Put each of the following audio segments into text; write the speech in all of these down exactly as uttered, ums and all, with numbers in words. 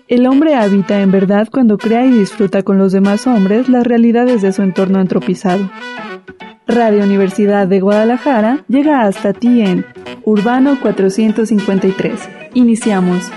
El hombre habita en verdad cuando crea y disfruta con los demás hombres las realidades de su entorno antropizado. Radio Universidad de Guadalajara llega hasta ti en Urbano cuatrocientos cincuenta y tres. Iniciamos.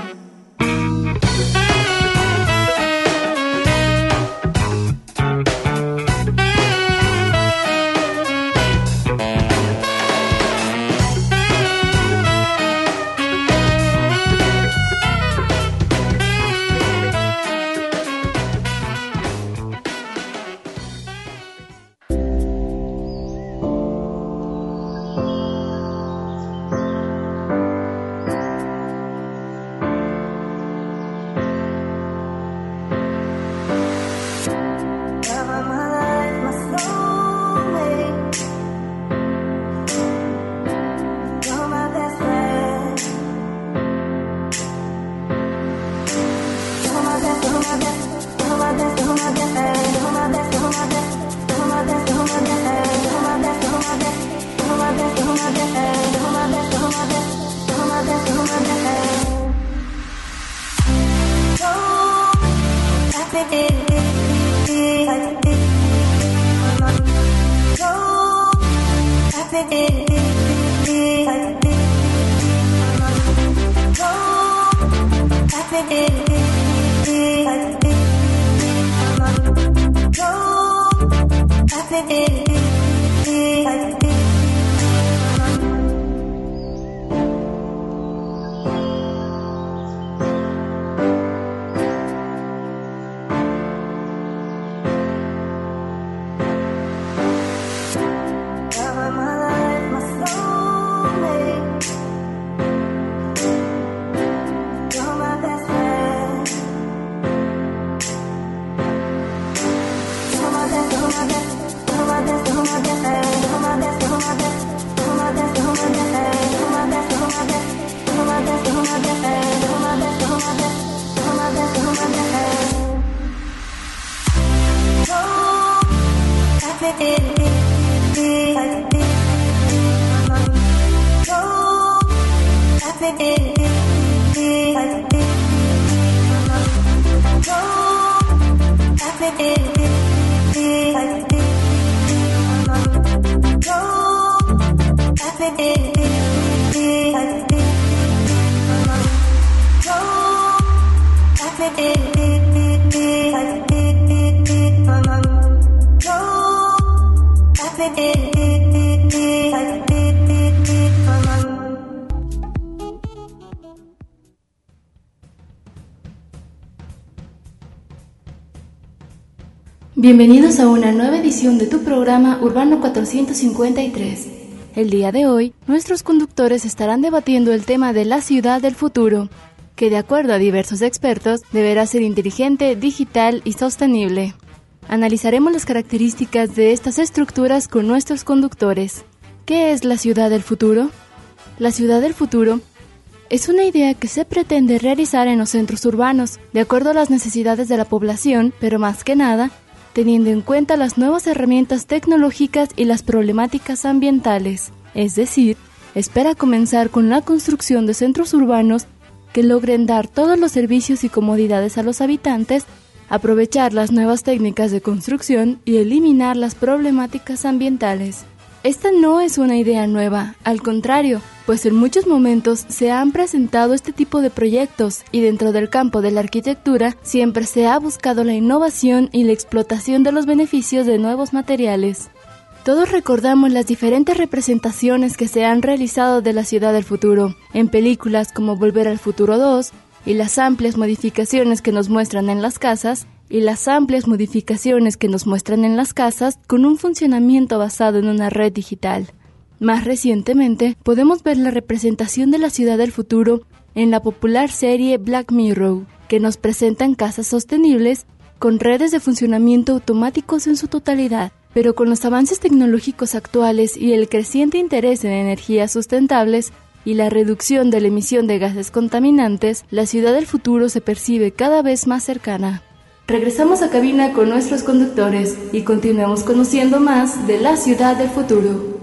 Bienvenidos a una nueva edición de tu programa Urbano cuatrocientos cincuenta y tres. El día de hoy, nuestros conductores estarán debatiendo el tema de la ciudad del futuro, que de acuerdo a diversos expertos, deberá ser inteligente, digital y sostenible. Analizaremos las características de estas estructuras con nuestros conductores. ¿Qué es la ciudad del futuro? La ciudad del futuro es una idea que se pretende realizar en los centros urbanos, de acuerdo a las necesidades de la población, pero más que nada, teniendo en cuenta las nuevas herramientas tecnológicas y las problemáticas ambientales. Es decir, espera comenzar con la construcción de centros urbanos que logren dar todos los servicios y comodidades a los habitantes, aprovechar las nuevas técnicas de construcción y eliminar las problemáticas ambientales. Esta no es una idea nueva, al contrario, pues en muchos momentos se han presentado este tipo de proyectos y dentro del campo de la arquitectura siempre se ha buscado la innovación y la explotación de los beneficios de nuevos materiales. Todos recordamos las diferentes representaciones que se han realizado de la ciudad del futuro, en películas como Volver al Futuro dos, y las amplias modificaciones que nos muestran en las casas, y las amplias modificaciones que nos muestran en las casas con un funcionamiento basado en una red digital. Más recientemente, podemos ver la representación de la ciudad del futuro en la popular serie Black Mirror, que nos presentan casas sostenibles con redes de funcionamiento automáticos en su totalidad. Pero con los avances tecnológicos actuales y el creciente interés en energías sustentables y la reducción de la emisión de gases contaminantes, la ciudad del futuro se percibe cada vez más cercana. Regresamos a cabina con nuestros conductores y continuemos conociendo más de la ciudad del futuro.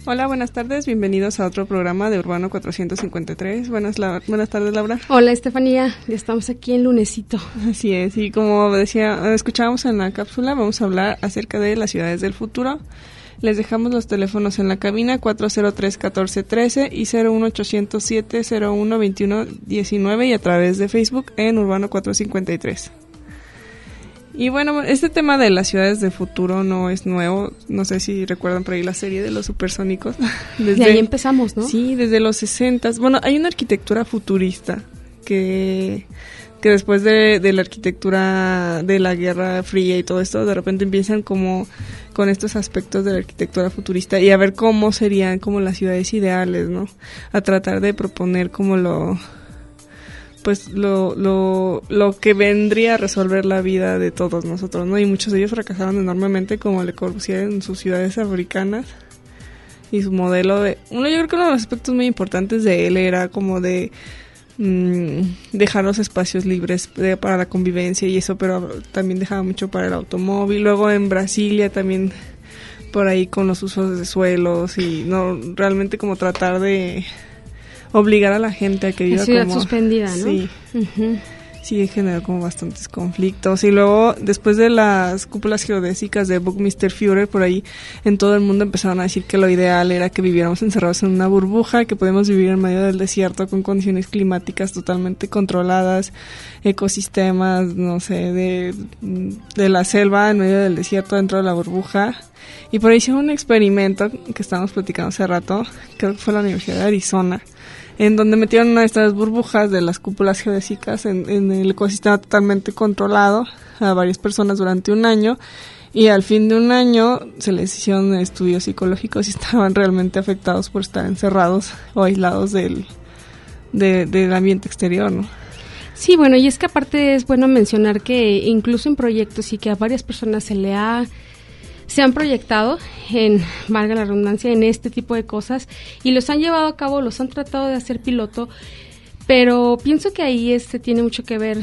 Hola, buenas tardes, bienvenidos a otro programa de Urbano cuatrocientos cincuenta y tres. Buenas, la, buenas tardes, Laura. Hola, Estefanía, ya estamos aquí en lunesito. Así es, y como decía, escuchábamos en la cápsula, vamos a hablar acerca de las ciudades del futuro. Les dejamos los teléfonos en la cabina cuatro cero tres, uno cuatro uno tres y cero uno ochocientos siete, cero uno veintiuno diecinueve y a través de Facebook en Urbano cuatrocientos cincuenta y tres. Y bueno, este tema de las ciudades del futuro no es nuevo. No sé si recuerdan por ahí la serie de los supersónicos. Desde ahí empezamos, ¿no? Sí, desde los sesentas. Bueno, hay una arquitectura futurista que, que después de, de la arquitectura de la Guerra Fría y todo esto, de repente empiezan como con estos aspectos de la arquitectura futurista y a ver cómo serían como las ciudades ideales, ¿no? A tratar de proponer como lo... pues lo, lo, lo que vendría a resolver la vida de todos nosotros, ¿no? Y muchos de ellos fracasaron enormemente, como Le Corbusier en sus ciudades africanas y su modelo de... Uno, yo creo que uno de los aspectos muy importantes de él era como de mmm, dejar los espacios libres de, para la convivencia y eso, pero también dejaba mucho para el automóvil. Luego en Brasilia también por ahí con los usos de suelos y no realmente como tratar de... obligar a la gente a que viva ciudad como... suspendida, ¿no? Sí, uh-huh. sí, generó como bastantes conflictos. Y luego, después de las cúpulas geodésicas de Buckminster Fuller, por ahí en todo el mundo empezaron a decir que lo ideal era que viviéramos encerrados en una burbuja, que podemos vivir en medio del desierto con condiciones climáticas totalmente controladas, ecosistemas, no sé, de, de la selva en medio del desierto dentro de la burbuja. Y por ahí hicieron un experimento que estábamos platicando hace rato, creo que fue la Universidad de Arizona, en donde metieron una de estas burbujas de las cúpulas geodésicas en, en el ecosistema totalmente controlado a varias personas durante un año, y al fin de un año se les hicieron estudios psicológicos y estaban realmente afectados por estar encerrados o aislados del, de, del ambiente exterior, ¿no? Sí, bueno, y es que aparte es bueno mencionar que incluso en proyectos y que a varias personas se le ha... se han proyectado, en valga la redundancia, en este tipo de cosas y los han llevado a cabo, los han tratado de hacer piloto, pero pienso que ahí este tiene mucho que ver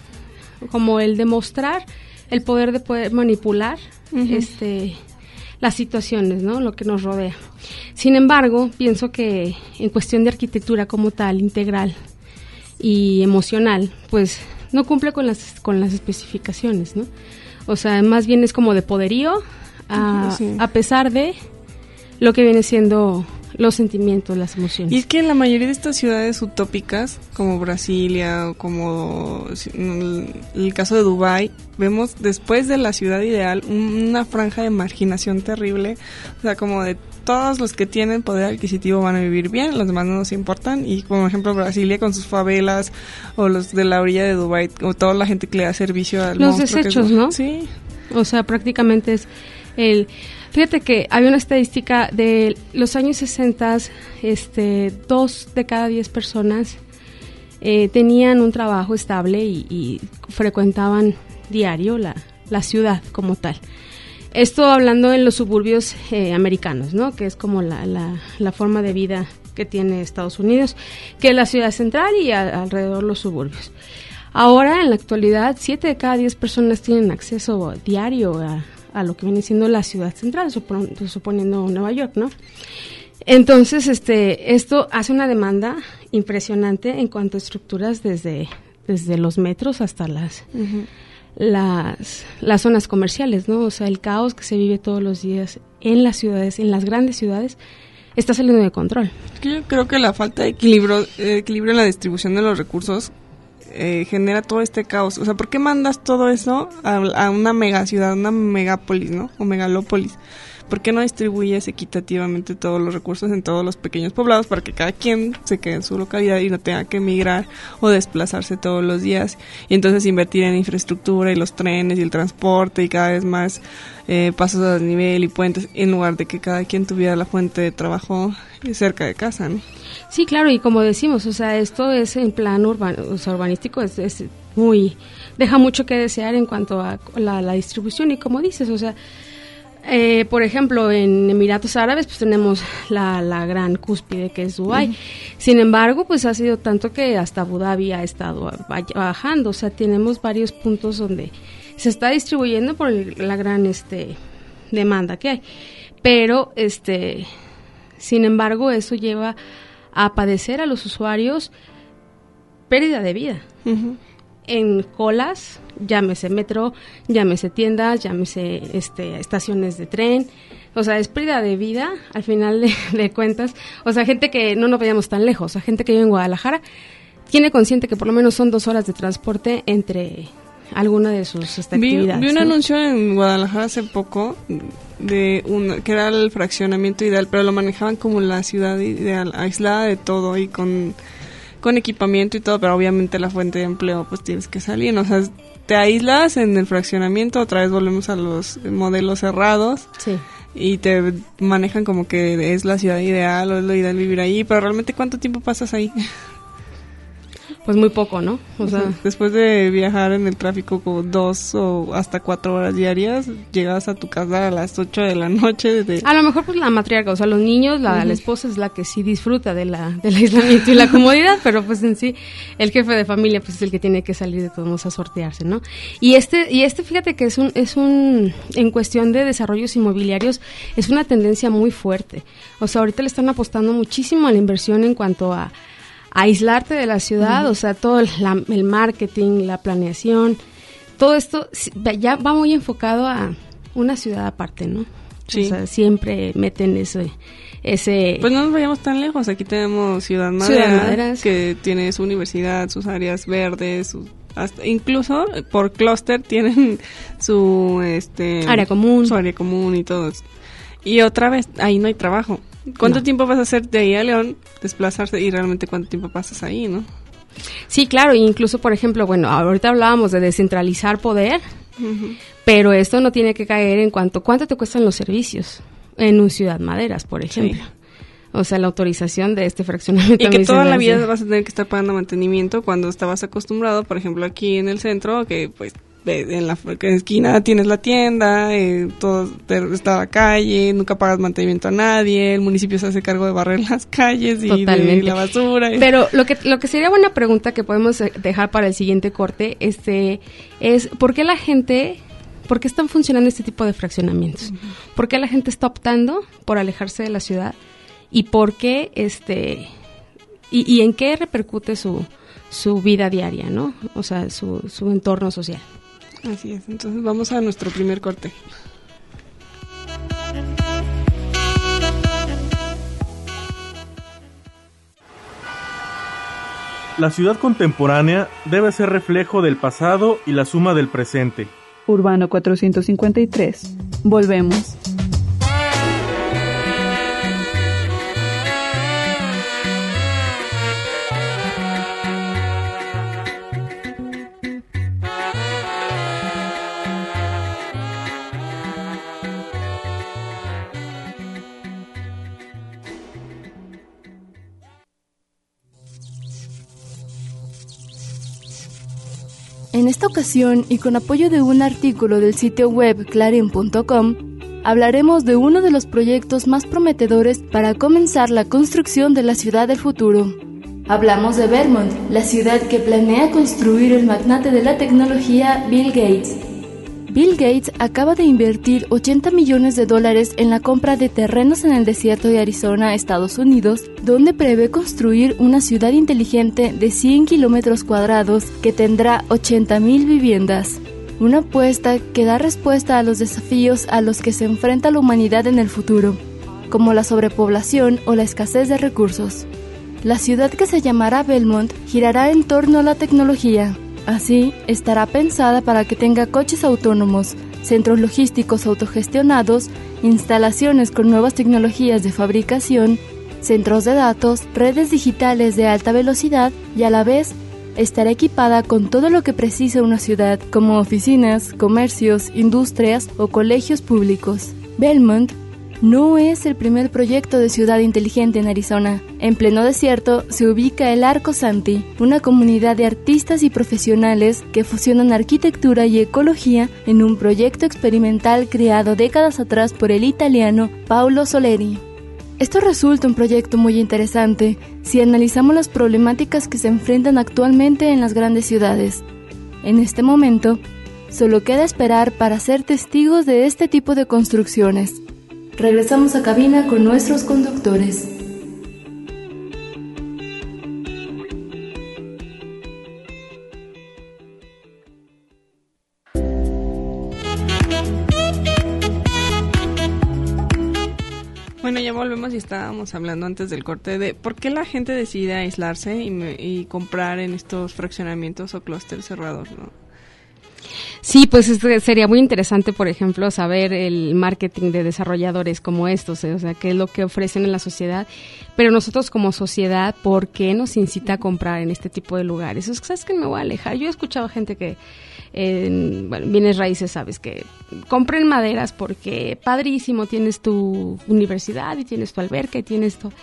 como el demostrar el poder de poder manipular uh-huh. este las situaciones, ¿no? Lo que nos rodea. Sin embargo, pienso que en cuestión de arquitectura como tal, integral y emocional, pues no cumple con las con las especificaciones, ¿no? O sea, más bien es como de poderío. A, sí. a pesar de lo que viene siendo los sentimientos, las emociones. Y es que en la mayoría de estas ciudades utópicas, como Brasilia o como el caso de Dubái, vemos después de la ciudad ideal una franja de marginación terrible, o sea, como de todos los que tienen poder adquisitivo van a vivir bien, los demás no nos importan, y como ejemplo Brasilia con sus favelas, o los de la orilla de Dubái, o toda la gente que le da servicio al los desechos, es, ¿no? Sí. O sea, prácticamente es el... Fíjate que había una estadística de los años sesenta, este, dos de cada diez personas eh, tenían un trabajo estable y, y frecuentaban diario la, la ciudad como tal. Esto hablando en los suburbios eh, americanos, ¿no? Que es como la, la, la forma de vida que tiene Estados Unidos, que es la ciudad central y a, alrededor los suburbios. Ahora, en la actualidad, siete de cada diez personas tienen acceso diario a, a lo que viene siendo la ciudad central, supon, suponiendo Nueva York, ¿no? Entonces, este, esto hace una demanda impresionante en cuanto a estructuras desde, desde los metros hasta las, uh-huh. las, las zonas comerciales, ¿no? O sea, el caos que se vive todos los días en las ciudades, en las grandes ciudades, está saliendo de control. Yo creo que la falta de equilibrio, eh, equilibrio en la distribución de los recursos Eh, genera todo este caos. O sea, ¿por qué mandas todo eso a, a una mega ciudad, una megápolis, ¿no? O megalópolis? ¿Por qué no distribuyes equitativamente todos los recursos en todos los pequeños poblados para que cada quien se quede en su localidad y no tenga que emigrar o desplazarse todos los días? Y entonces invertir en infraestructura y los trenes y el transporte y cada vez más eh, pasos a desnivel y puentes, en lugar de que cada quien tuviera la fuente de trabajo cerca de casa, ¿no? Sí, claro, y como decimos, o sea, esto es en plan urban, o sea, urbanístico, es, es muy, deja mucho que desear en cuanto a la, la distribución y como dices, o sea, eh, por ejemplo, en Emiratos Árabes pues tenemos la, la gran cúspide que es Dubái, uh-huh. Sin embargo, pues ha sido tanto que hasta Abu Dhabi ha estado bajando, o sea, tenemos varios puntos donde se está distribuyendo por el, la gran este demanda que hay, pero este... Sin embargo, eso lleva a padecer a los usuarios pérdida de vida. Uh-huh. En colas, llámese metro, llámese tiendas, llámese este, estaciones de tren. O sea, es pérdida de vida al final de, de cuentas. O sea, gente que no nos vayamos tan lejos, o sea, gente que vive en Guadalajara tiene consciente que por lo menos son dos horas de transporte entre alguna de sus este, vi, actividades. Vi un ¿no? anuncio en Guadalajara hace poco de un, que era el fraccionamiento ideal, pero lo manejaban como la ciudad ideal, aislada de todo y con, con equipamiento y todo, pero obviamente la fuente de empleo pues tienes que salir, o sea, te aíslas en el fraccionamiento, otra vez volvemos a los modelos cerrados. Sí. Y te manejan como que es la ciudad ideal o es lo ideal vivir ahí, pero realmente ¿cuánto tiempo pasas ahí? Pues muy poco, ¿no? O sea, después de viajar en el tráfico como dos o hasta cuatro horas diarias, llegas a tu casa a las ocho de la noche. De... A lo mejor pues la matriarca, o sea, los niños, la, uh-huh. la esposa es la que sí disfruta de la del aislamiento y la comodidad, pero pues en sí el jefe de familia pues es el que tiene que salir de todos modos a sortearse, ¿no? Y este y este fíjate que es un es un en cuestión de desarrollos inmobiliarios es una tendencia muy fuerte. O sea, ahorita le están apostando muchísimo a la inversión en cuanto a aislarte de la ciudad, uh-huh. o sea, todo el, la, el marketing, la planeación, todo esto ya va muy enfocado a una ciudad aparte, ¿no? Sí. O sea, siempre meten ese, ese... Pues no nos vayamos tan lejos, aquí tenemos Ciudad Madera, Ciudad Maderas, que tiene su universidad, sus áreas verdes, sus, hasta, incluso por clúster tienen su este área común, su área común y todo. Y otra vez, ahí no hay trabajo. ¿Cuánto no. tiempo vas a hacer de ahí a León, desplazarse y realmente cuánto tiempo pasas ahí, no? Sí, claro, incluso por ejemplo, bueno, ahorita hablábamos de descentralizar poder, uh-huh. pero esto no tiene que caer en cuanto, ¿cuánto te cuestan los servicios en un Ciudad Maderas, por ejemplo? Sí. O sea, la autorización de este fraccionamiento. Y que toda la vida vas a tener que estar pagando mantenimiento cuando estabas acostumbrado, por ejemplo, aquí en el centro, que pues en la esquina tienes la tienda, eh, todo está la calle, nunca pagas mantenimiento a nadie, el municipio se hace cargo de barrer las calles y Totalmente. de la basura. Y... Pero lo que lo que sería buena pregunta que podemos dejar para el siguiente corte este es ¿por qué la gente, por qué están funcionando este tipo de fraccionamientos? Uh-huh. ¿Por qué la gente está optando por alejarse de la ciudad? ¿Y por qué este y, y en qué repercute su su vida diaria, ¿no? O sea, su su entorno social. Así es, entonces vamos a nuestro primer corte. La ciudad contemporánea debe ser reflejo del pasado y la suma del presente. Urbano cuatrocientos cincuenta y tres. Volvemos. En esta ocasión, y con apoyo de un artículo del sitio web clarín punto com, hablaremos de uno de los proyectos más prometedores para comenzar la construcción de la ciudad del futuro. Hablamos de Belmont, la ciudad que planea construir el magnate de la tecnología Bill Gates. Bill Gates acaba de invertir ochenta millones de dólares en la compra de terrenos en el desierto de Arizona, Estados Unidos, donde prevé construir una ciudad inteligente de cien kilómetros cuadrados que tendrá ochenta mil viviendas. Una apuesta que da respuesta a los desafíos a los que se enfrenta la humanidad en el futuro, como la sobrepoblación o la escasez de recursos. La ciudad, que se llamará Belmont, girará en torno a la tecnología. Así, estará pensada para que tenga coches autónomos, centros logísticos autogestionados, instalaciones con nuevas tecnologías de fabricación, centros de datos, redes digitales de alta velocidad y a la vez estará equipada con todo lo que precisa una ciudad, como oficinas, comercios, industrias o colegios públicos. Belmont no es el primer proyecto de ciudad inteligente en Arizona. En pleno desierto se ubica el Arco Santi, una comunidad de artistas y profesionales que fusionan arquitectura y ecología en un proyecto experimental creado décadas atrás por el italiano Paolo Soleri. Esto resulta un proyecto muy interesante si analizamos las problemáticas que se enfrentan actualmente en las grandes ciudades. En este momento, solo queda esperar para ser testigos de este tipo de construcciones. Regresamos a cabina con nuestros conductores. Bueno, ya volvemos y estábamos hablando antes del corte de por qué la gente decide aislarse y, me, y comprar en estos fraccionamientos o clústeres cerrados, ¿no? Sí, pues este sería muy interesante, por ejemplo, saber el marketing de desarrolladores como estos, ¿eh? O sea, qué es lo que ofrecen en la sociedad, pero nosotros como sociedad, ¿por qué nos incita a comprar en este tipo de lugares? Es que, ¿sabes qué? Me voy a alejar. Yo he escuchado gente que, eh, bueno, bienes raíces, sabes, que compren maderas porque padrísimo, tienes tu universidad y tienes tu alberca y tienes tu...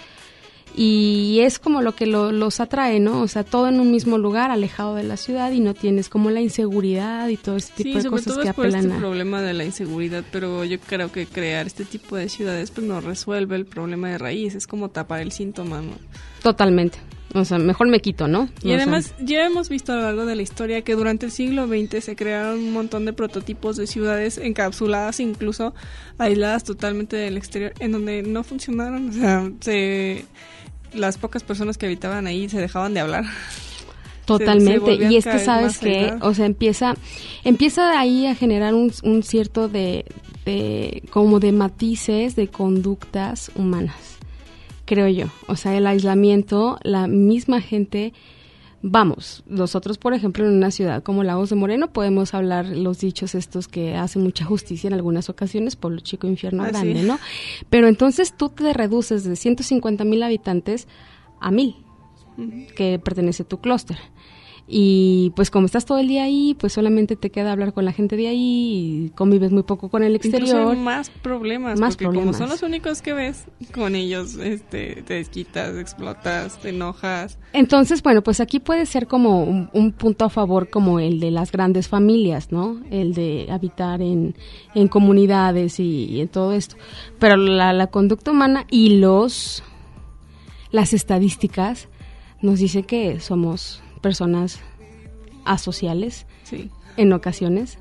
Y es como lo que lo, los atrae, ¿no? O sea, todo en un mismo lugar, alejado de la ciudad, y no tienes como la inseguridad y todo ese tipo sí, de sobre cosas todo que es por apelan este a... problema de la inseguridad, pero yo creo que crear este tipo de ciudades pues no resuelve el problema de raíz, es como tapar el síntoma, ¿no? Totalmente. O sea, mejor me quito, ¿no? Y o además sea, ya hemos visto a lo largo de la historia que durante el siglo veinte se crearon un montón de prototipos de ciudades encapsuladas, incluso aisladas totalmente del exterior, en donde no funcionaron, o sea, se... las pocas personas que habitaban ahí se dejaban de hablar. Totalmente, se, se y es que sabes que, o sea, empieza empieza ahí a generar un, un cierto de, de, como de matices de conductas humanas, creo yo. O sea, el aislamiento, la misma gente, vamos, nosotros, por ejemplo, en una ciudad como Lagos de Moreno podemos hablar los dichos estos que hacen mucha justicia en algunas ocasiones, pueblo chico, infierno ah, grande, sí. ¿no? Pero entonces tú te reduces de ciento cincuenta mil habitantes a mil, uh-huh. que pertenece a tu clúster. Y pues como estás todo el día ahí, pues solamente te queda hablar con la gente de ahí y convives muy poco con el exterior. Incluso hay más problemas, más porque problemas. como son los únicos que ves, con ellos este, te desquitas, explotas, te enojas. Entonces, bueno, pues aquí puede ser como un, un punto a favor como el de las grandes familias, ¿no? El de habitar en, en comunidades y, y en todo esto. Pero la, la conducta humana y los las estadísticas nos dice que somos personas asociales, sí. en ocasiones,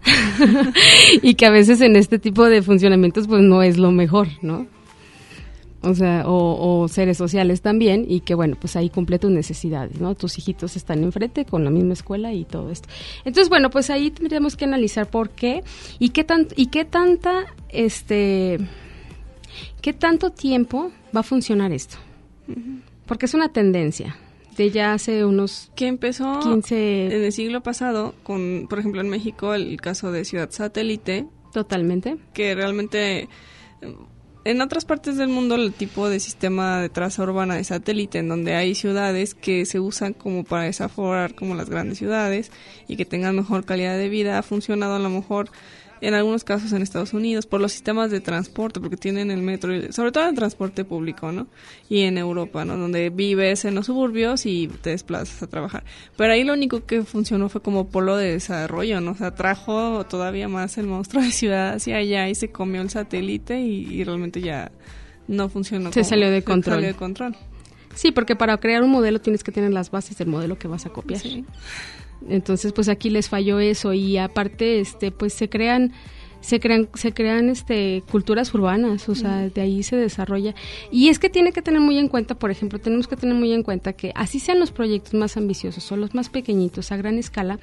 y que a veces en este tipo de funcionamientos pues no es lo mejor, ¿no? O sea, o, o seres sociales también, y que bueno, pues ahí cumple tus necesidades, ¿no? Tus hijitos están enfrente con la misma escuela y todo esto. Entonces, bueno, pues ahí tendríamos que analizar por qué y qué tan, y qué tanta, este, qué tanto tiempo va a funcionar esto. Uh-huh. Porque es una tendencia de ya hace unos que empezó quince en el siglo pasado con, por ejemplo, en México el caso de Ciudad Satélite. Totalmente. Que realmente en otras partes del mundo el tipo de sistema de traza urbana de satélite, en donde hay ciudades que se usan como para desaforar como las grandes ciudades y que tengan mejor calidad de vida, ha funcionado a lo mejor en algunos casos en Estados Unidos por los sistemas de transporte, porque tienen el metro, sobre todo en transporte público, ¿no? Y en Europa, ¿no? Donde vives en los suburbios y te desplazas a trabajar. Pero ahí lo único que funcionó fue como polo de desarrollo, ¿no? O sea, trajo todavía más el monstruo de ciudad hacia allá y se comió el satélite y, y realmente ya no funcionó. Se como, salió de se control. salió de control. Sí, porque para crear un modelo tienes que tener las bases del modelo que vas a copiar. Sí. Entonces, pues aquí les falló eso, y aparte, este, pues se crean, se crean, se crean, este, culturas urbanas, o sea, de ahí se desarrolla. Y es que tiene que tener muy en cuenta, por ejemplo, tenemos que tener muy en cuenta que así sean los proyectos más ambiciosos o los más pequeñitos a gran escala,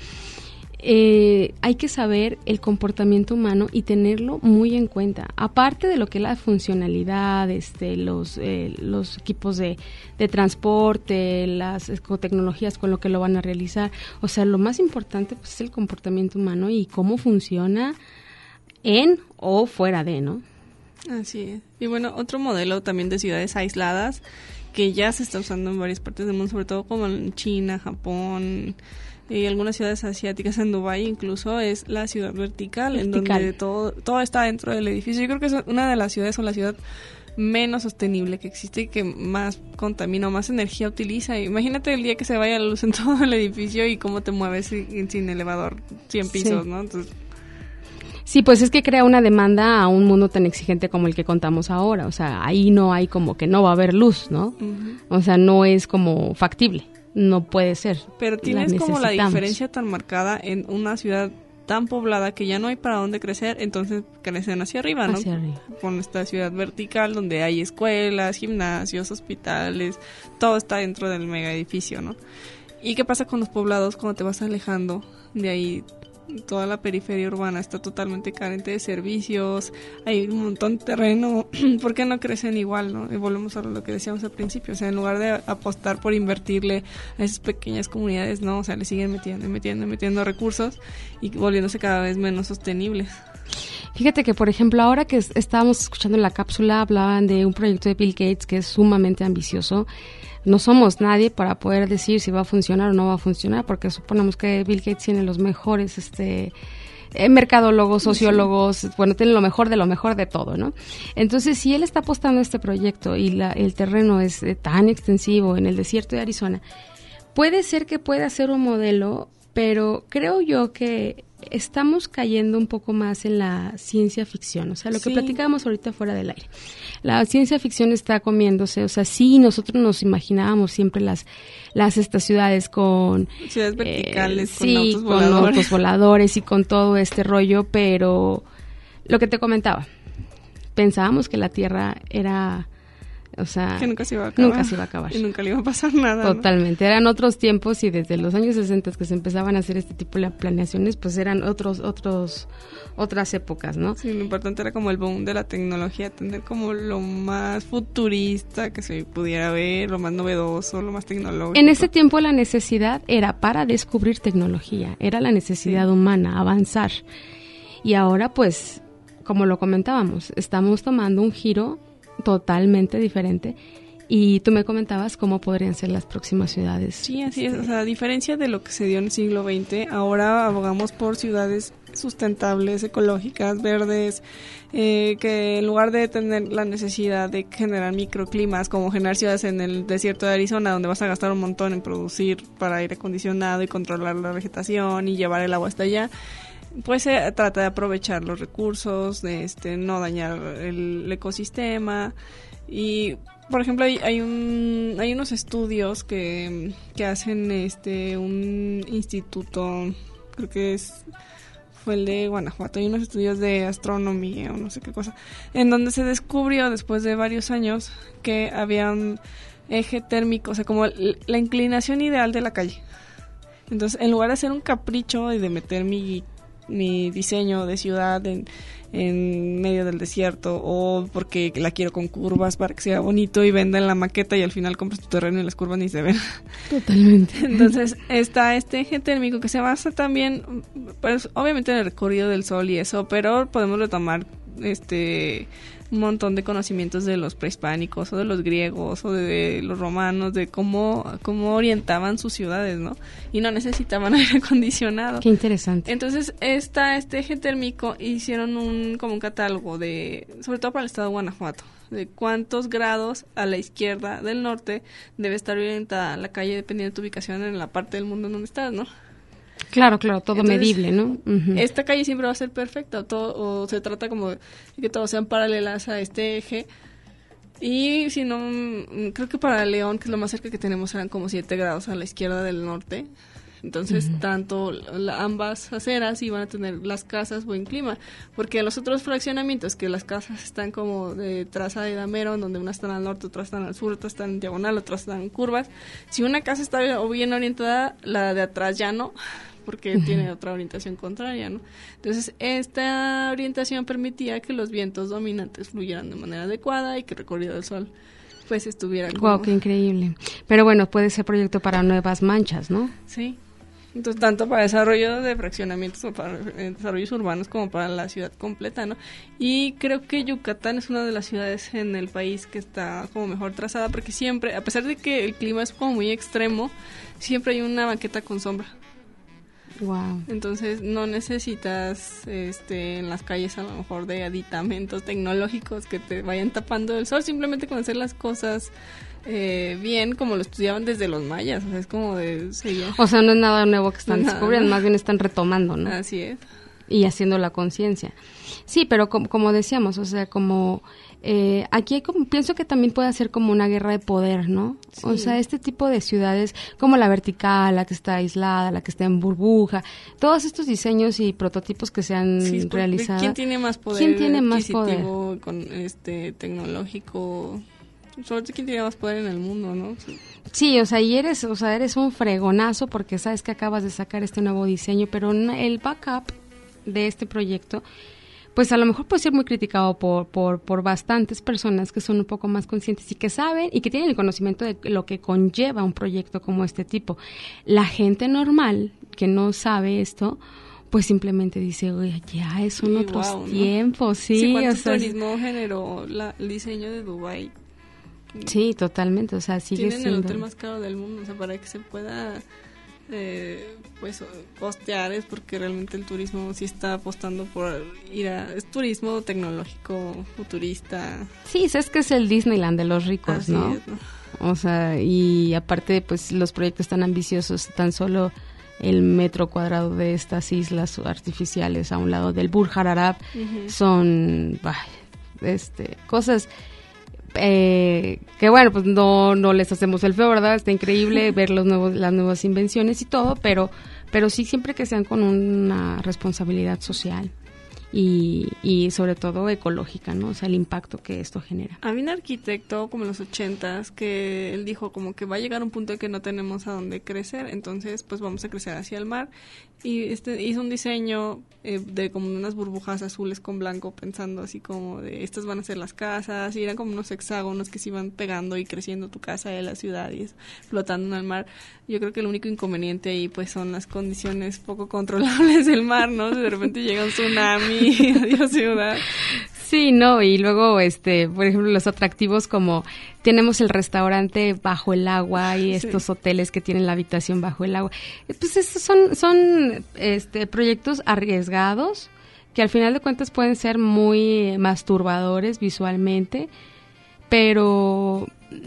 eh, hay que saber el comportamiento humano y tenerlo muy en cuenta. Aparte de lo que es la funcionalidad, este, los, eh, los equipos de, de transporte, las ecotecnologías con lo que lo van a realizar. O sea, lo más importante pues, es el comportamiento humano y cómo funciona en o fuera de, ¿no? Así es. Y bueno, otro modelo también de ciudades aisladas que ya se está usando en varias partes del mundo, sobre todo como en China, Japón y algunas ciudades asiáticas, en Dubái incluso, es la ciudad vertical, vertical. En donde todo todo está dentro del edificio. Yo creo que es una de las ciudades o la ciudad menos sostenible que existe y que más contamina o más energía utiliza. Imagínate el día que se vaya la luz en todo el edificio y cómo te mueves sin, sin elevador, cien pisos, sí. ¿no? Entonces, sí, pues es que crea una demanda a un mundo tan exigente como el que contamos ahora. O sea, ahí no hay como que no va a haber luz, ¿no? Uh-huh. O sea, no es como factible. No puede ser. Pero tienes como la diferencia tan marcada en una ciudad tan poblada que ya no hay para dónde crecer, entonces crecen hacia arriba, ¿no? Hacia arriba. Con esta ciudad vertical donde hay escuelas, gimnasios, hospitales, todo está dentro del mega edificio, ¿no? ¿Y qué pasa con los poblados cuando te vas alejando de ahí? Toda la periferia urbana está totalmente carente de servicios, hay un montón de terreno, ¿por qué no crecen igual, no? Y volvemos a lo que decíamos al principio, o sea, en lugar de apostar por invertirle a esas pequeñas comunidades, no, o sea, le siguen metiendo, metiendo, metiendo recursos y volviéndose cada vez menos sostenibles. Fíjate que, por ejemplo, ahora que estábamos escuchando en la cápsula, hablaban de un proyecto de Bill Gates que es sumamente ambicioso. No somos nadie para poder decir si va a funcionar o no va a funcionar, porque suponemos que Bill Gates tiene los mejores este eh, mercadólogos, sociólogos, sí. Bueno, tiene lo mejor de lo mejor de todo, ¿no? Entonces, si él está apostando a este proyecto y la, el terreno es eh, tan extensivo en el desierto de Arizona, puede ser que pueda ser un modelo, pero creo yo que estamos cayendo un poco más en la ciencia ficción, o sea, lo que sí. platicábamos ahorita fuera del aire. La ciencia ficción está comiéndose, o sea, sí, nosotros nos imaginábamos siempre las las estas ciudades con ciudades verticales, eh, con sí, autos con voladores. autos voladores y con todo este rollo, pero lo que te comentaba, pensábamos que la Tierra era, o sea, que nunca se iba a acabar. Nunca se iba a acabar. Y nunca le iba a pasar nada. Totalmente. ¿no? Eran otros tiempos y desde los años sesenta que se empezaban a hacer este tipo de planeaciones, pues eran otros, otros, otras épocas, ¿no? Sí, lo importante era como el boom de la tecnología, tener como lo más futurista que se pudiera ver, lo más novedoso, lo más tecnológico. En ese tiempo la necesidad era para descubrir tecnología, era la necesidad sí. humana, avanzar. Y ahora, pues, como lo comentábamos, estamos tomando un giro totalmente diferente y tú me comentabas cómo podrían ser las próximas ciudades. Sí, así es, o sea, a diferencia de lo que se dio en el siglo veinte, ahora abogamos por ciudades sustentables, ecológicas, verdes, eh, que en lugar de tener la necesidad de generar microclimas, como generar ciudades en el desierto de Arizona, donde vas a gastar un montón en producir para aire acondicionado y controlar la vegetación y llevar el agua hasta allá, pues se eh, trata de aprovechar los recursos, de este no dañar el, el ecosistema. Y por ejemplo hay, hay un hay unos estudios que, que hacen este un instituto, creo que es fue el de Guanajuato, hay unos estudios de astronomía o no sé qué cosa, en donde se descubrió después de varios años que había un eje térmico, o sea, como la inclinación ideal de la calle. Entonces, en lugar de hacer un capricho y de meter mi mi diseño de ciudad en, en medio del desierto, o porque la quiero con curvas para que sea bonito y venda en la maqueta y al final compras tu terreno y las curvas ni se ven. Totalmente. Entonces está este eje térmico que se basa también, pues obviamente en el recorrido del sol y eso, pero podemos retomar este un montón de conocimientos de los prehispánicos o de los griegos o de los romanos, de cómo, cómo orientaban sus ciudades, ¿no? Y no necesitaban aire acondicionado. Qué interesante. Entonces, está este eje térmico, hicieron un como un catálogo de, sobre todo para el estado de Guanajuato, de cuántos grados a la izquierda del norte debe estar orientada la calle dependiendo de tu ubicación en la parte del mundo en donde estás, ¿no? Claro, claro, todo Entonces, medible, ¿no? Uh-huh. Esta calle siempre va a ser perfecta, todo, o se trata como de que todos sean paralelas a este eje. Y si no, creo que para León, que es lo más cerca que tenemos, eran como siete grados a la izquierda del norte. Entonces, uh-huh. tanto la, ambas aceras iban a tener las casas buen clima, porque los otros fraccionamientos, que las casas están como de traza de damero, en donde unas están al norte, otras están al sur, otras están en diagonal, otras están en curvas. Si una casa está bien, o bien orientada, la de atrás ya no, porque uh-huh. tiene otra orientación contraria, ¿no? Entonces, esta orientación permitía que los vientos dominantes fluyeran de manera adecuada y que el recorrido del sol pues estuviera como... Wow, qué increíble. Pero bueno, puede ser proyecto para nuevas manchas, ¿no? Sí. Entonces, tanto para desarrollo de fraccionamientos o para desarrollos urbanos como para la ciudad completa, ¿no? Y creo que Yucatán es una de las ciudades en el país que está como mejor trazada, porque siempre, a pesar de que el clima es como muy extremo, siempre hay una banqueta con sombra. Wow. Entonces no necesitas este en las calles a lo mejor de aditamentos tecnológicos que te vayan tapando el sol, simplemente con hacer las cosas eh, bien, como lo estudiaban desde los mayas, o sea, es como de seguir. O sea, no es nada nuevo que están Nada, descubriendo, no. más bien están retomando, ¿no? Así es. y haciendo la conciencia. Sí, pero com- como decíamos, o sea, como eh, aquí hay como, pienso que también puede ser como una guerra de poder, ¿no? Sí. O sea, este tipo de ciudades como la vertical, la que está aislada, la que está en burbuja, todos estos diseños y prototipos que se han sí, realizado. ¿Quién tiene más poder? ¿Quién tiene más poder? Con este tecnológico, sobre todo quién tiene más poder en el mundo, ¿no? Sí. Sí, o sea, y eres, o sea, eres un fregonazo porque sabes que acabas de sacar este nuevo diseño, pero el backup de este proyecto, pues a lo mejor puede ser muy criticado por, por, por bastantes personas que son un poco más conscientes y que saben y que tienen el conocimiento de lo que conlleva un proyecto como este tipo. La gente normal que no sabe esto, pues simplemente dice, oye, ya son sí, otros wow, tiempos, ¿no? sí. Sí, ¿cuánto o sea, turismo generó la, el diseño de Dubái? Sí, totalmente, o sea, sigue Tienen siendo... el hotel más caro del mundo, o sea, para que se pueda... Eh, pues costear es porque realmente el turismo sí está apostando por ir a... Es turismo tecnológico, futurista. Sí, es que es el Disneyland de los ricos, Así ¿no? es, ¿no? O sea, y aparte, pues los proyectos tan ambiciosos, tan solo el metro cuadrado de estas islas artificiales a un lado del Burj Al Arab, uh-huh. son bah, este, cosas... Eh, que bueno, pues no no les hacemos el feo, ¿verdad? Está increíble ver los nuevos las nuevas invenciones y todo, pero pero sí siempre que sean con una responsabilidad social y, y sobre todo ecológica, ¿no? O sea, el impacto que esto genera. Había un arquitecto como en los ochentas que él dijo como que va a llegar un punto en que no tenemos a dónde crecer, entonces pues vamos a crecer hacia el mar, y este hizo un diseño eh, de como unas burbujas azules con blanco, pensando así como de estas van a ser las casas, y eran como unos hexágonos que se iban pegando y creciendo tu casa de la ciudad y flotando en el mar. Yo creo que el único inconveniente ahí pues son las condiciones poco controlables del mar, ¿no? De repente llega un tsunami, adiós ciudad. Sí, no, y luego, este, por ejemplo, los atractivos como tenemos el restaurante bajo el agua y estos sí. hoteles que tienen la habitación bajo el agua. Pues estos son, son este, proyectos arriesgados que al final de cuentas pueden ser muy masturbadores visualmente, pero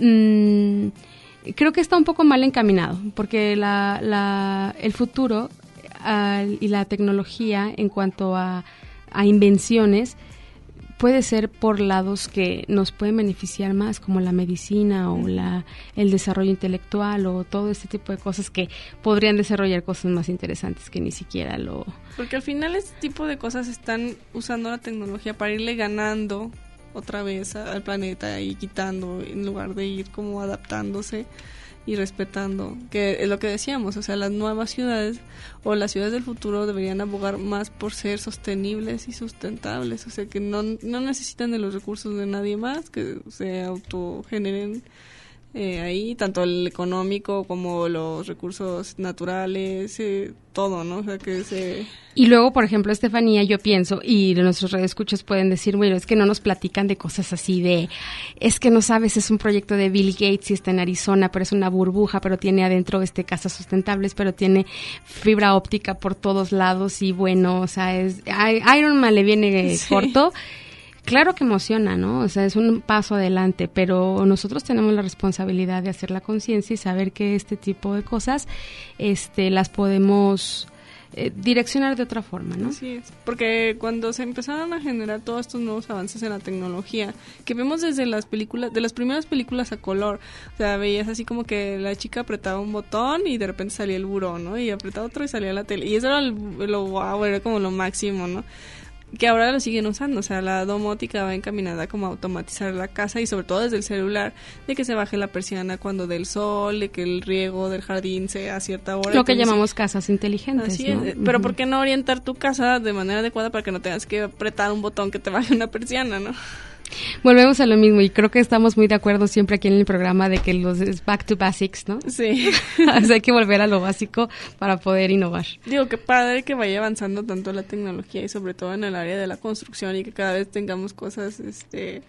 mmm, creo que está un poco mal encaminado, porque la, la, el futuro uh, y la tecnología en cuanto a, a invenciones puede ser por lados que nos pueden beneficiar más, como la medicina o la el desarrollo intelectual o todo este tipo de cosas que podrían desarrollar cosas más interesantes que ni siquiera lo... Porque al final este tipo de cosas están usando la tecnología para irle ganando otra vez al planeta y quitando, en lugar de ir como adaptándose y respetando, que es lo que decíamos, o sea, las nuevas ciudades o las ciudades del futuro deberían abogar más por ser sostenibles y sustentables, o sea, que no, no necesitan de los recursos de nadie más, que se autogeneren eh, ahí, tanto el económico como los recursos naturales, eh, todo, ¿no? O sea, que se... Y luego, por ejemplo, Estefanía, yo pienso, y nuestros radioescuchas pueden decir, bueno, es que no nos platican de cosas así de, es que no sabes, es un proyecto de Bill Gates y está en Arizona, pero es una burbuja, pero tiene adentro este casas sustentables, pero tiene fibra óptica por todos lados y bueno, o sea, es Iron Man le viene sí. corto. Claro que emociona, ¿no? O sea, es un paso adelante, pero nosotros tenemos la responsabilidad de hacer la conciencia y saber que este tipo de cosas este, las podemos eh, direccionar de otra forma, ¿no? Así es, porque cuando se empezaron a generar todos estos nuevos avances en la tecnología, que vemos desde las películas, de las primeras películas a color, o sea, veías así como que la chica apretaba un botón y de repente salía el buró, ¿no? Y apretaba otro y salía la tele, y eso era el, lo wow, era como lo máximo, ¿no? Que ahora lo siguen usando, o sea, la domótica va encaminada como a automatizar la casa y sobre todo desde el celular, de que se baje la persiana cuando dé el sol, de que el riego del jardín sea a cierta hora. Lo que llamamos casas inteligentes, así ¿no? es, pero uh-huh. ¿por qué no orientar tu casa de manera adecuada para que no tengas que apretar un botón que te baje una persiana, ¿no? Volvemos a lo mismo y creo que estamos muy de acuerdo siempre aquí en el programa de que los es back to basics, ¿no? Sí. O sea, hay que volver a lo básico para poder innovar. Digo, qué padre que vaya avanzando tanto la tecnología y sobre todo en el área de la construcción y que cada vez tengamos cosas, este,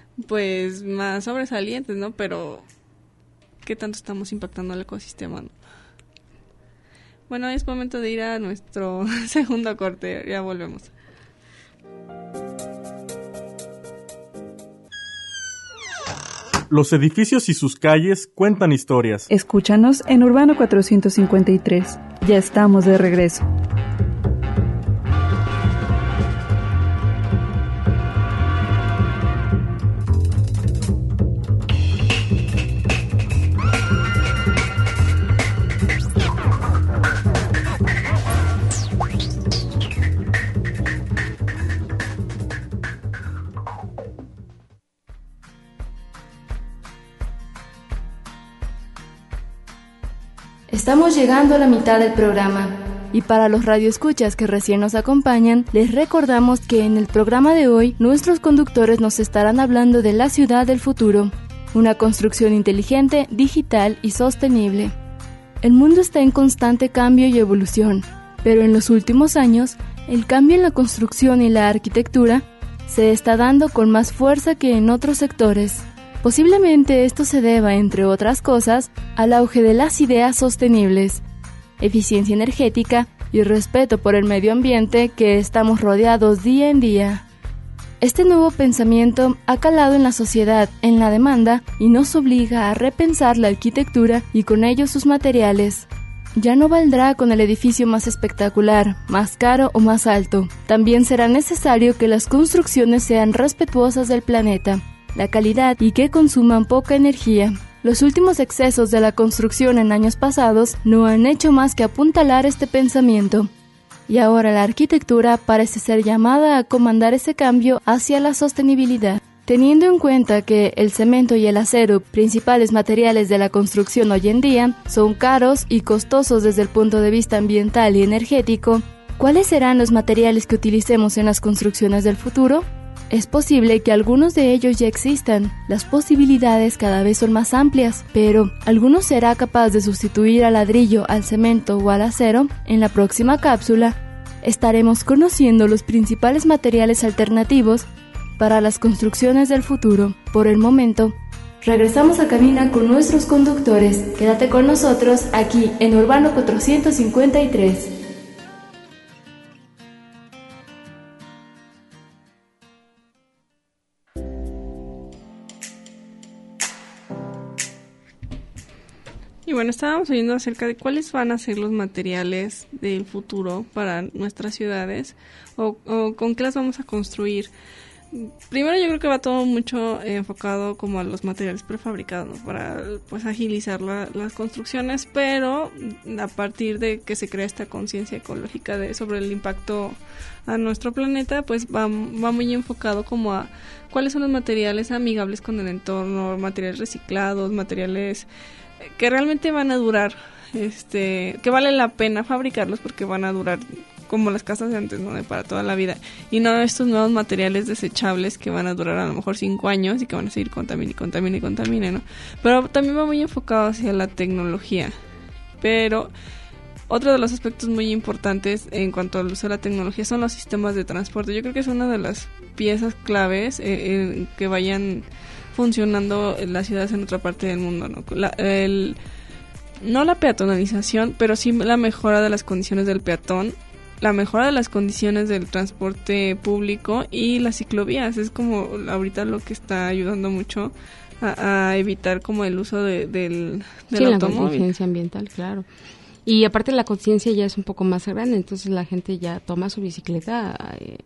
pues, más sobresalientes, ¿no? Pero, ¿qué tanto estamos impactando al ecosistema, no? Bueno, es momento de ir a nuestro segundo corte, ya volvemos. Los edificios y sus calles cuentan historias. Escúchanos en Urbano cuatrocientos cincuenta y tres. Ya estamos de regreso. Estamos llegando a la mitad del programa. Y para los radioescuchas que recién nos acompañan, les recordamos que en el programa de hoy nuestros conductores nos estarán hablando de la ciudad del futuro, una construcción inteligente, digital y sostenible. El mundo está en constante cambio y evolución, pero en los últimos años, el cambio en la construcción y la arquitectura se está dando con más fuerza que en otros sectores. Posiblemente esto se deba, entre otras cosas, al auge de las ideas sostenibles, eficiencia energética y respeto por el medio ambiente que estamos rodeados día en día. Este nuevo pensamiento ha calado en la sociedad, en la demanda, y nos obliga a repensar la arquitectura y con ello sus materiales. Ya no valdrá con el edificio más espectacular, más caro o más alto. También será necesario que las construcciones sean respetuosas del planeta, la calidad y que consuman poca energía. Los últimos excesos de la construcción en años pasados no han hecho más que apuntalar este pensamiento. Y ahora la arquitectura parece ser llamada a comandar ese cambio hacia la sostenibilidad. Teniendo en cuenta que el cemento y el acero, principales materiales de la construcción hoy en día, son caros y costosos desde el punto de vista ambiental y energético, ¿cuáles serán los materiales que utilicemos en las construcciones del futuro? Es posible que algunos de ellos ya existan, las posibilidades cada vez son más amplias, pero ¿alguno será capaz de sustituir al ladrillo, al cemento o al acero? En la próxima cápsula estaremos conociendo los principales materiales alternativos para las construcciones del futuro. Por el momento, regresamos a cabina con nuestros conductores. Quédate con nosotros aquí en Urbano cuatrocientos cincuenta y tres. Y bueno, estábamos oyendo acerca de cuáles van a ser los materiales del futuro para nuestras ciudades o, o con qué las vamos a construir. Primero yo creo que va todo mucho enfocado como a los materiales prefabricados, ¿no? Para pues agilizar la, las construcciones, pero a partir de que se crea esta conciencia ecológica de sobre el impacto a nuestro planeta, pues va, va muy enfocado como a cuáles son los materiales amigables con el entorno, materiales reciclados, materiales que realmente van a durar, este, que vale la pena fabricarlos porque van a durar como las casas de antes, ¿no? De para toda la vida, y no estos nuevos materiales desechables que van a durar a lo mejor cinco años y que van a seguir contamine, contamine, contamine, ¿no? Pero también va muy enfocado hacia la tecnología. Pero otro de los aspectos muy importantes en cuanto al uso de la tecnología son los sistemas de transporte. Yo creo que es una de las piezas claves eh, en que vayan funcionando en las ciudades en otra parte del mundo, ¿no? La, el, no la peatonalización, pero sí la mejora de las condiciones del peatón, la mejora de las condiciones del transporte público y las ciclovías. Es como ahorita lo que está ayudando mucho a, a evitar como el uso de, del, del sí, automóvil. La conciencia ambiental, claro. Y aparte la conciencia ya es un poco más grande, entonces la gente ya toma su bicicleta eh,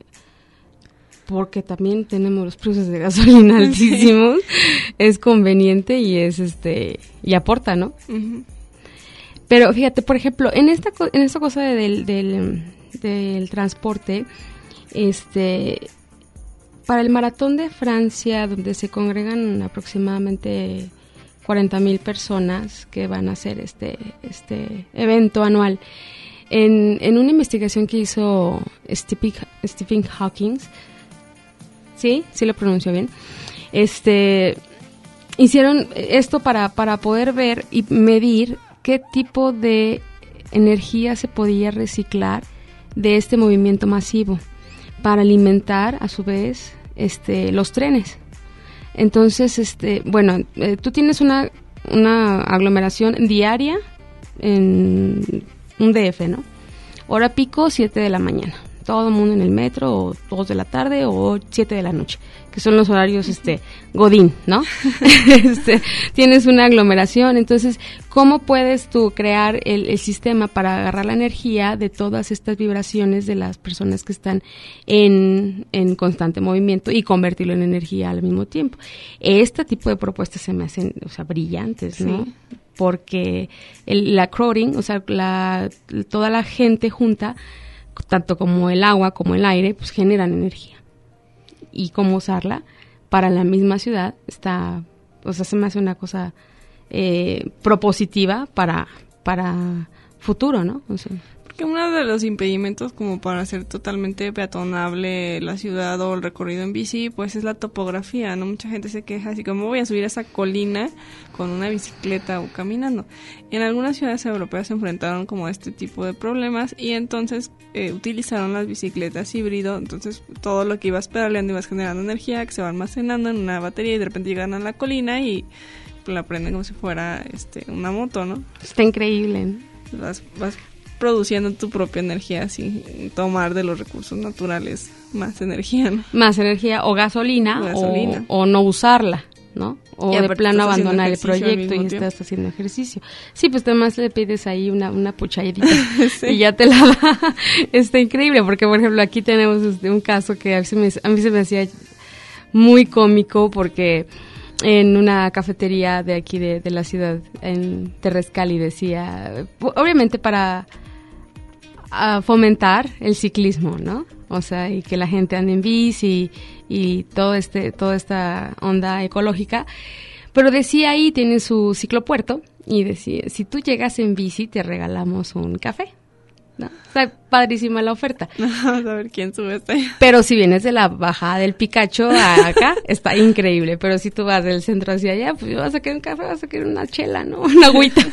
porque también tenemos los precios de gasolina altísimos, sí. Es conveniente y es este y aporta, ¿no? Uh-huh. Pero fíjate, por ejemplo, en esta en esta cosa del del, del transporte, este para el maratón de Francia, donde se congregan aproximadamente cuarenta mil personas que van a hacer este este evento anual, en, en una investigación que hizo Stephen, Stephen Hawking, sí, sí lo pronunció bien, este hicieron esto para, para poder ver y medir qué tipo de energía se podía reciclar de este movimiento masivo para alimentar a su vez este los trenes. Entonces, este, bueno, eh, tú tienes una una aglomeración diaria en un D F, ¿no? Hora pico, siete de la mañana. Todo el mundo en el metro, o dos de la tarde, o siete de la noche, que son los horarios, este, godín, ¿no? este, tienes una aglomeración, entonces, ¿cómo puedes tú crear el, el sistema para agarrar la energía de todas estas vibraciones de las personas que están en, en constante movimiento y convertirlo en energía al mismo tiempo? Este tipo de propuestas se me hacen, o sea, brillantes, ¿no? Sí. Porque el, la crowding, o sea, la, toda la gente junta, tanto como el agua como el aire, pues generan energía. Y cómo usarla para la misma ciudad está, o sea, se me hace una cosa eh, propositiva para, para futuro, ¿no? O sea, porque uno de los impedimentos como para hacer totalmente peatonable la ciudad o el recorrido en bici, pues es la topografía, ¿no? Mucha gente se queja así como voy a subir a esa colina con una bicicleta o caminando. En algunas ciudades europeas se enfrentaron como a este tipo de problemas y entonces eh, utilizaron las bicicletas híbrido, entonces todo lo que ibas pedaleando ibas generando energía que se va almacenando en una batería y de repente llegan a la colina y la prenden como si fuera este una moto, ¿no? Está increíble, ¿no? Vas, vas produciendo tu propia energía sin tomar de los recursos naturales más energía, ¿no? Más energía o gasolina, o, gasolina. o, o no usarla, ¿no? O de plano abandonar el proyecto y tiempo. estás haciendo ejercicio. Sí, pues además le pides ahí una, una puchadita sí. y ya te la da. Está increíble porque, por ejemplo, aquí tenemos este, un caso que a mí, se me, a mí se me hacía muy cómico porque en una cafetería de aquí de, de la ciudad, en Terrescali, decía, obviamente para a fomentar el ciclismo, ¿no? O sea, y que la gente ande en bici y, y todo este, toda esta onda ecológica. Pero decía ahí, tiene su ciclopuerto, y decía, si tú llegas en bici, te regalamos un café, ¿no? Está padrísima la oferta. Vamos a ver quién sube hasta allá. Pero si vienes de la bajada del Picacho a acá, está increíble. Pero si tú vas del centro hacia allá, pues vas a querer un café, vas a querer una chela, ¿no? Una agüita.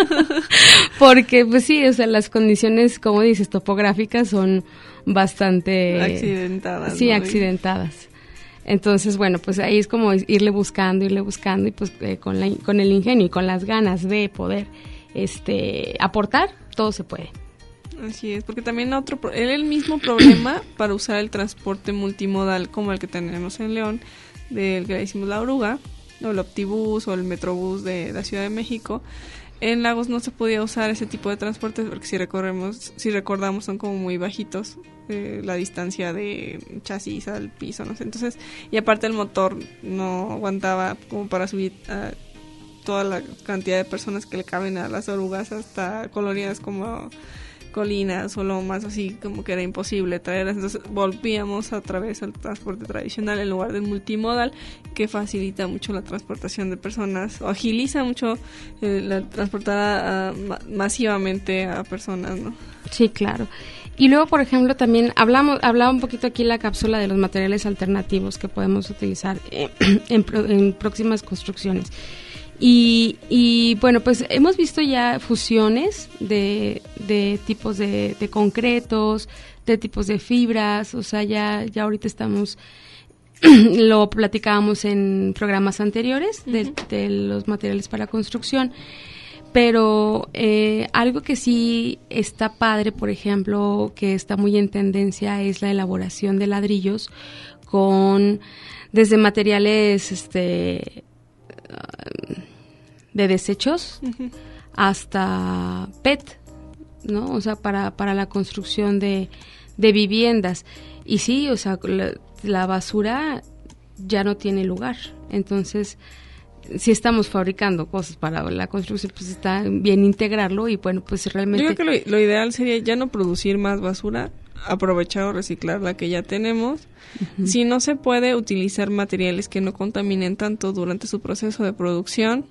Porque, pues sí, o sea, las condiciones, como dices, topográficas son bastante... accidentadas. Sí, ¿no? accidentadas. Entonces, bueno, pues ahí es como irle buscando, irle buscando, y pues eh, con, la, con el ingenio y con las ganas de poder este aportar, todo se puede. Así es, porque también otro pro- era el mismo problema para usar el transporte multimodal como el que tenemos en León, del que le decimos la oruga, o el Optibús o el Metrobús de la Ciudad de México. En Lagos no se podía usar ese tipo de transportes porque si recorremos, si recordamos son como muy bajitos, eh, la distancia de chasis al piso, no sé. Entonces, y aparte el motor no aguantaba como para subir a toda la cantidad de personas que le caben a las orugas hasta colonias como colinas o lomas, así como que era imposible traerlas. Entonces volvíamos otra vez al transporte tradicional en lugar del multimodal, que facilita mucho la transportación de personas o agiliza mucho eh, la transportar a, a, masivamente a personas, ¿no? Sí, claro. Y luego, por ejemplo, también hablamos hablaba un poquito aquí en la cápsula de los materiales alternativos que podemos utilizar en, en, en próximas construcciones. Y, y bueno, pues hemos visto ya fusiones de, de tipos de, de concretos, de tipos de fibras, o sea, ya, ya ahorita estamos, lo platicábamos en programas anteriores de, uh-huh. de los materiales para construcción, pero eh, algo que sí está padre, por ejemplo, que está muy en tendencia es la elaboración de ladrillos con, desde materiales, este... Uh, de desechos uh-huh. hasta P E T, ¿no? O sea, para, para la construcción de, de viviendas. Y sí, o sea, la, la basura ya no tiene lugar. Entonces, si estamos fabricando cosas para la construcción, pues está bien integrarlo y bueno, pues realmente... Yo creo que lo, lo ideal sería ya no producir más basura, aprovechar o reciclar la que ya tenemos. Uh-huh. Si no se puede, utilizar materiales que no contaminen tanto durante su proceso de producción.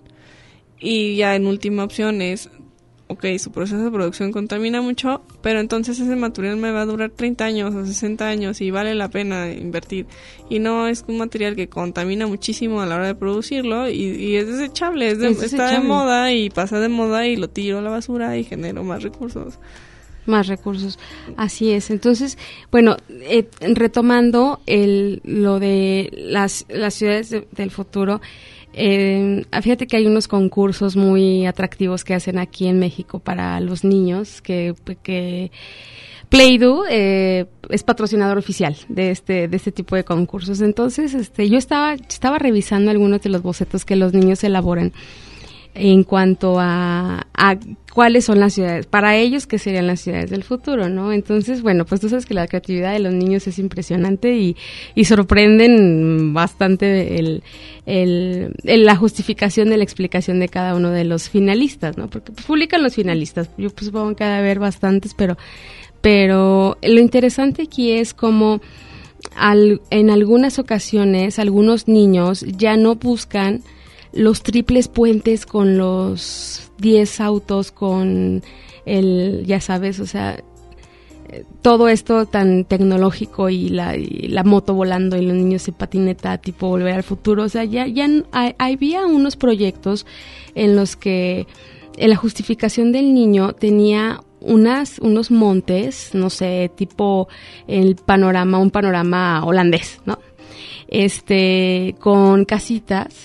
Y ya en última opción es, ok, su proceso de producción contamina mucho, pero entonces ese material me va a durar treinta años o sesenta años y vale la pena invertir. Y no es un material que contamina muchísimo a la hora de producirlo y, y es desechable, es de, es está desechable. de moda y pasa de moda y lo tiro a la basura y genero más recursos. Más recursos, así es. Entonces, bueno, eh, retomando el lo de las, las ciudades de, del futuro, Eh, fíjate que hay unos concursos muy atractivos que hacen aquí en México para los niños, que, que Play-Doh eh, es patrocinador oficial de este de este tipo de concursos. Entonces, este, yo estaba estaba revisando algunos de los bocetos que los niños elaboran en cuanto a, a cuáles son las ciudades, para ellos qué serían las ciudades del futuro, ¿no? Entonces, bueno, pues tú sabes que la creatividad de los niños es impresionante y, y sorprenden bastante el, el, el, la justificación de la explicación de cada uno de los finalistas, ¿no? Porque pues, publican los finalistas, yo pues, supongo que ha de haber bastantes, pero, pero lo interesante aquí es como al, en algunas ocasiones algunos niños ya no buscan los triples puentes con los diez autos, con el, ya sabes, o sea, todo esto tan tecnológico y la, y la moto volando y los niños en patineta tipo Volver al Futuro, o sea, ya, ya hay, había unos proyectos en los que en la justificación del niño tenía unas unos montes, no sé, tipo el panorama, un panorama holandés, ¿no? Este, con casitas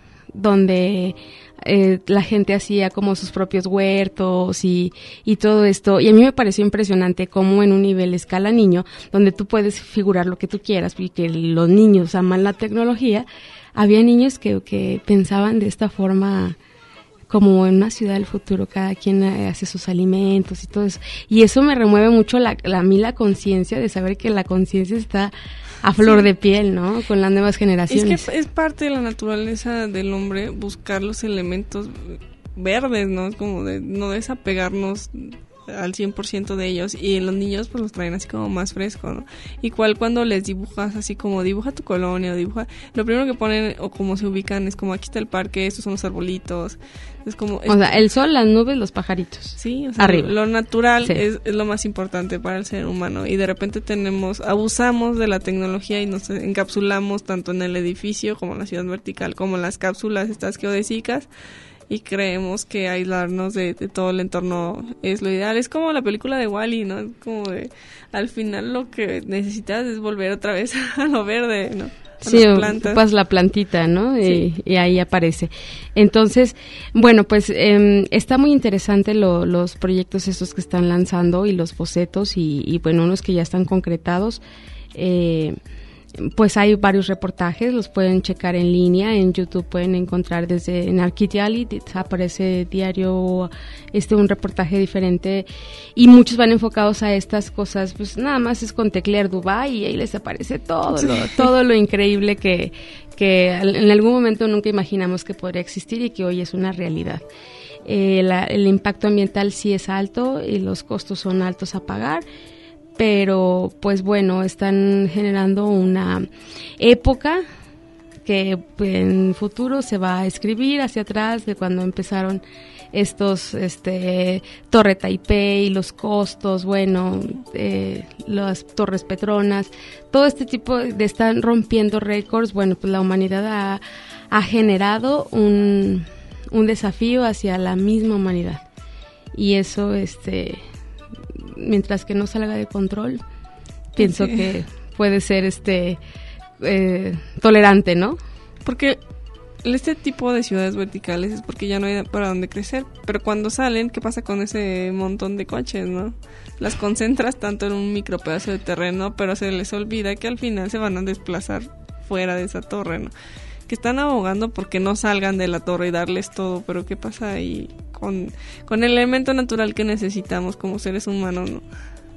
donde eh, la gente hacía como sus propios huertos y, y todo esto, y a mí me pareció impresionante cómo en un nivel escala niño, donde tú puedes figurar lo que tú quieras y que los niños aman la tecnología, había niños que, que pensaban de esta forma como en una ciudad del futuro, cada quien hace sus alimentos y todo eso, y eso me remueve mucho la, la, a mí la conciencia de saber que la conciencia está a flor sí. de piel, ¿no? Con las nuevas generaciones. Es que es parte de la naturaleza del hombre buscar los elementos verdes, ¿no? Como de no desapegarnos al cien por ciento de ellos, y los niños pues los traen así como más fresco, ¿no? Igual cuando les dibujas así como dibuja tu colonia o dibuja, lo primero que ponen o como se ubican es como aquí está el parque, estos son los arbolitos, es como... Es, o sea, el sol, las nubes, los pajaritos. Sí, o sea, arriba. Lo natural sí. es, es lo más importante para el ser humano, y de repente tenemos, abusamos de la tecnología y nos encapsulamos tanto en el edificio como en la ciudad vertical, como en las cápsulas estas geodésicas, y creemos que aislarnos de, de todo el entorno es lo ideal. Es como la película de Wall-E, ¿no? Es como de, al final lo que necesitas es volver otra vez a lo verde, ¿no? A sí, ocupas la plantita, ¿no? Sí. Y, y ahí aparece. Entonces, bueno, pues eh, está muy interesante lo, los proyectos estos que están lanzando y los bocetos y, y bueno, unos que ya están concretados. Eh, pues hay varios reportajes, los pueden checar en línea, en YouTube pueden encontrar desde en Arquidiali, aparece diario este un reportaje diferente, y muchos van enfocados a estas cosas, pues nada más es con teclear Dubái y ahí les aparece todo lo, todo lo increíble que, que en algún momento nunca imaginamos que podría existir y que hoy es una realidad. Eh, la, el impacto ambiental sí es alto y los costos son altos a pagar, pero pues bueno, están generando una época que en futuro se va a escribir hacia atrás de cuando empezaron estos, este, Torre Taipei, los costos, bueno, eh, las Torres Petronas, todo este tipo de están rompiendo récords. Bueno, pues la humanidad ha, ha generado un, un desafío hacia la misma humanidad, y eso, este... mientras que no salga de control, pienso sí. que puede ser este eh, tolerante, ¿no? Porque este tipo de ciudades verticales es porque ya no hay para dónde crecer, pero cuando salen, ¿qué pasa con ese montón de coches, no? Las concentras tanto en un micro pedazo de terreno, pero se les olvida que al final se van a desplazar fuera de esa torre, ¿no? Que están abogando porque no salgan de la torre y darles todo, pero ¿qué pasa ahí con, con el elemento natural que necesitamos como seres humanos, ¿no?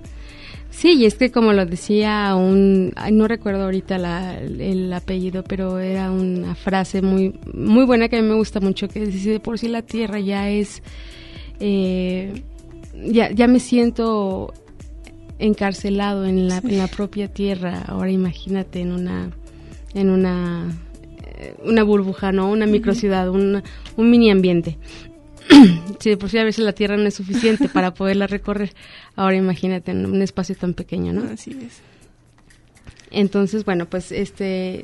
Sí, y es que como lo decía un, ay, no recuerdo ahorita la, el apellido, pero era una frase muy muy buena que a mí me gusta mucho, que dice, de por sí la tierra ya es, eh, ya, ya me siento encarcelado en la, sí. en la propia tierra, ahora imagínate en una, en una... una burbuja, ¿no? Una microciudad, un, un mini ambiente. Sí, por si a veces la tierra no es suficiente para poderla recorrer, ahora imagínate en un espacio tan pequeño, ¿no? Así es. Entonces, bueno, pues este...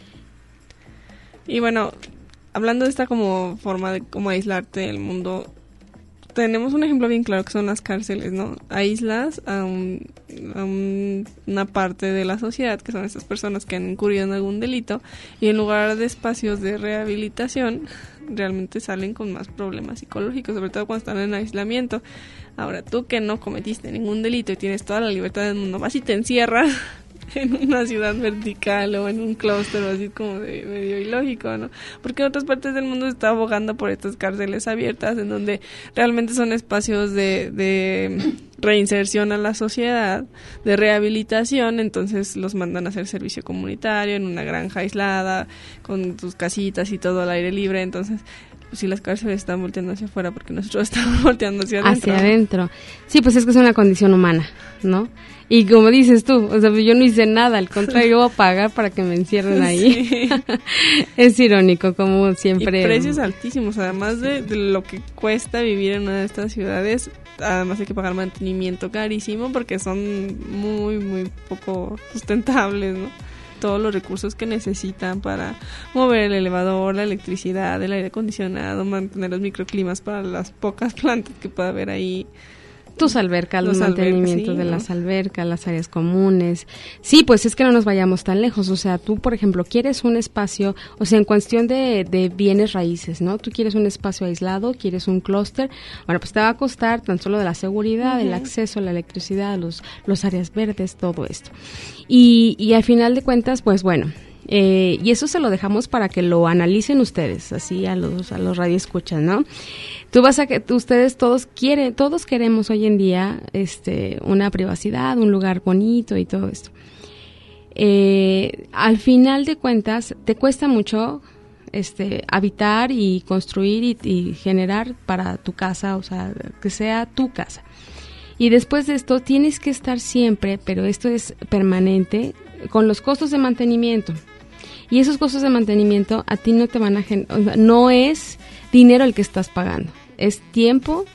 Y bueno, hablando de esta como forma de cómo aislarte del mundo, tenemos un ejemplo bien claro que son las cárceles, ¿no? Aíslas a, un, a un, una parte de la sociedad, que son estas personas que han incurrido en algún delito, y en lugar de espacios de rehabilitación, realmente salen con más problemas psicológicos, sobre todo cuando están en aislamiento. Ahora, tú que no cometiste ningún delito y tienes toda la libertad del mundo, vas y te encierras en una ciudad vertical o en un clúster, así como de medio ilógico, ¿no? Porque en otras partes del mundo se está abogando por estas cárceles abiertas, en donde realmente son espacios de, de reinserción a la sociedad, de rehabilitación, entonces los mandan a hacer servicio comunitario en una granja aislada, con sus casitas y todo al aire libre. Entonces, pues, si las cárceles están volteando hacia afuera, porque nosotros estamos volteando hacia adentro. Hacia adentro. Sí, pues es que es una condición humana, ¿no? Y como dices tú, o sea, yo no hice nada, al contrario, voy a pagar para que me encierren ahí. Sí. Es irónico, como siempre. Y precios altísimos, además de, de lo que cuesta vivir en una de estas ciudades, además hay que pagar mantenimiento carísimo porque son muy, muy poco sustentables, ¿no? Todos los recursos que necesitan para mover el elevador, la electricidad, el aire acondicionado, mantener los microclimas para las pocas plantas que pueda haber ahí. Tus albercas, los, los mantenimientos albercas, sí, de ¿no? las albercas, las áreas comunes. Sí, pues es que no nos vayamos tan lejos. O sea, tú, por ejemplo, quieres un espacio, o sea, en cuestión de, de bienes raíces, ¿no? Tú quieres un espacio aislado, quieres un clúster. Bueno, pues te va a costar tan solo de la seguridad, uh-huh. el acceso a la electricidad, los, los áreas verdes, todo esto. Y, y al final de cuentas, pues bueno, eh, y eso se lo dejamos para que lo analicen ustedes, así a los, a los radioescuchas, ¿no? Tú vas a que ustedes todos quieren, todos queremos hoy en día este una privacidad, un lugar bonito y todo esto. Eh, al final de cuentas te cuesta mucho este habitar y construir y, y generar para tu casa, o sea, que sea tu casa. Y después de esto tienes que estar siempre, pero esto es permanente, con los costos de mantenimiento. Y esos costos de mantenimiento a ti no te van a generar, o sea, no es dinero el que estás pagando. Es tiempo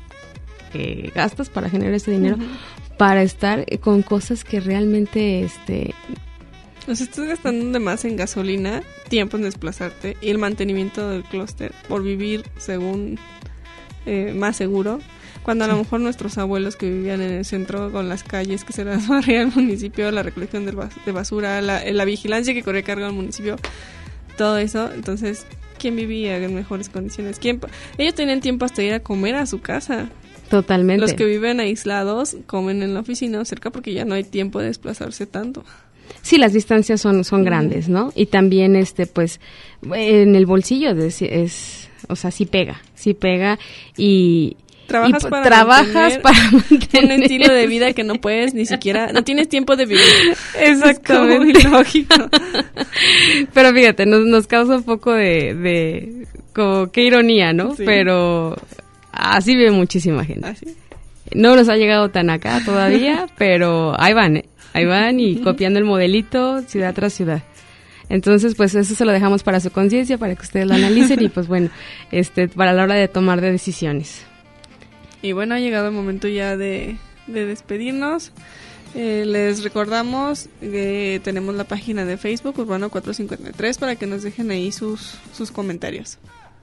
que gastas para generar ese dinero, uh-huh. para estar con cosas que realmente este o sea, estás gastando de más en gasolina, tiempo en desplazarte y el mantenimiento del clúster por vivir según eh, más seguro, cuando a sí. lo mejor nuestros abuelos que vivían en el centro con las calles que se las barría el municipio, la recolección de, bas- de basura, la, la vigilancia que corría cargo al municipio, todo eso, entonces ¿quién vivía en mejores condiciones? ¿Quién? Ellos tenían tiempo hasta ir a comer a su casa. Totalmente. Los que viven aislados comen en la oficina o cerca porque ya no hay tiempo de desplazarse tanto. Sí, las distancias son son grandes, ¿no? Y también este pues en el bolsillo es, es o sea, sí pega, sí pega y Trabajas, y para, trabajas mantener para mantener un estilo de vida que no puedes ni siquiera, no tienes tiempo de vivir. Exactamente. Es como ilógico. Pero fíjate, nos, nos causa un poco de, de, como qué ironía, ¿no? Sí. Pero así vive muchísima gente. ¿Ah, sí? No nos ha llegado tan acá todavía, pero ahí van, ¿eh? Ahí van y copiando el modelito ciudad tras ciudad. Entonces, pues eso se lo dejamos para su conciencia, para que ustedes lo analicen y pues bueno, este, para la hora de tomar de decisiones. Y bueno, ha llegado el momento ya de, de despedirnos. Eh, les recordamos que tenemos la página de Facebook Urbano cuatrocientos cincuenta y tres para que nos dejen ahí sus, sus comentarios.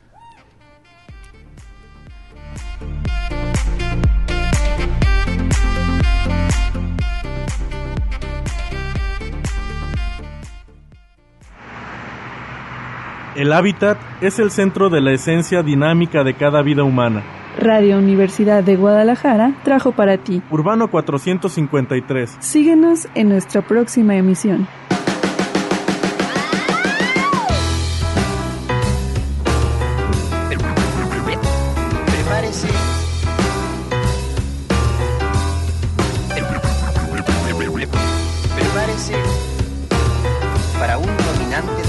El hábitat es el centro de la esencia dinámica de cada vida humana. Radio Universidad de Guadalajara trajo para ti Urbano cuatrocientos cincuenta y tres. Síguenos en nuestra próxima emisión. Prepárese. Prepárese para un dominante